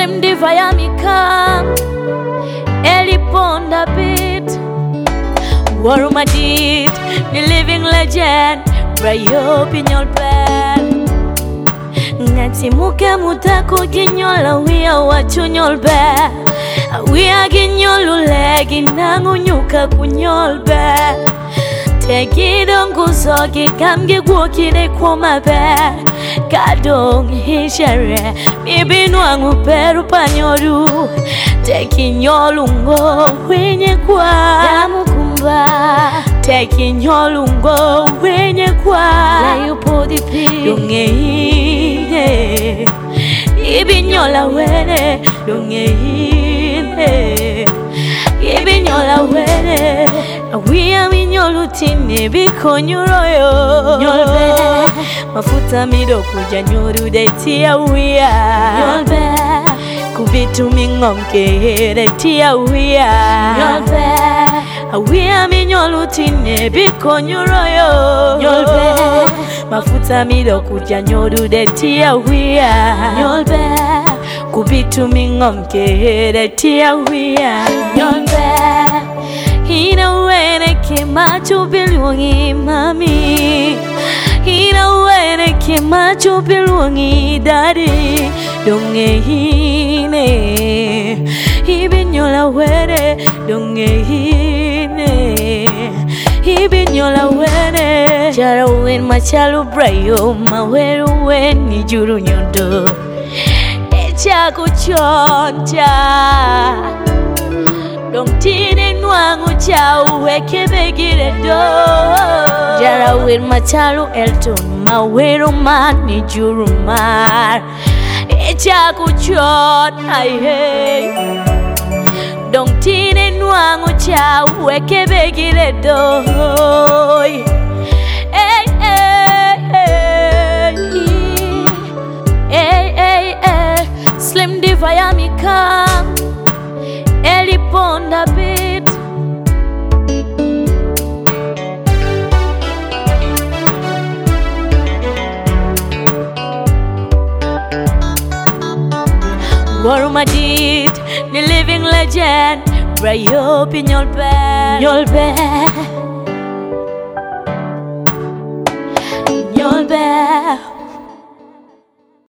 Slim Diva ya mikam Eliponda beat Waruma did the living legend Brayo pinyol bell Ngati muke mutako ginyola Wia wachunyol bell Wia ginyolu legi nangu nyuka kunyol bell Tekidongu soki kamge gwokide kwa mabe Kadong hishare Mibinu wangu peru panyoru Tekinyolungo wenye kwa Damu kumba Tekinyolungo wenye kwa Layo dipi Dungeine Ibinyola wene Dungeine Ibinyola wene Awia minyolu tine biko nyuroyo Nyolbe Mafuta mido kuja nyuru detia wia Nyolbe Kubitu mingomke detia wia Nyolbe Awia minyolu tine biko nyuroyo Nyolbe Mafuta mido kuja nyuru detia wia Nyolbe Kubitu mingomke detia wia Nyolbe Hina wene kemacho bilwangi mami Hina wene kemacho bilwangi daddy Donge hine Ibinyola wene Donge hine Ibinyola wene Jara wen machalu brayo Maweru wen nijuru nyondo Echa kuchoncha Dong tine nwangu chau weke begire do Jara wir machalu elton Maweru mani juru mar Echa kuchon ay hey Dong tine nwangu chau weke begire do Hey hey hey Hey hey hey Slim Diva ya mikam Eliponda beat Waruma did the living legend Brayo pinyol bell Nyol bell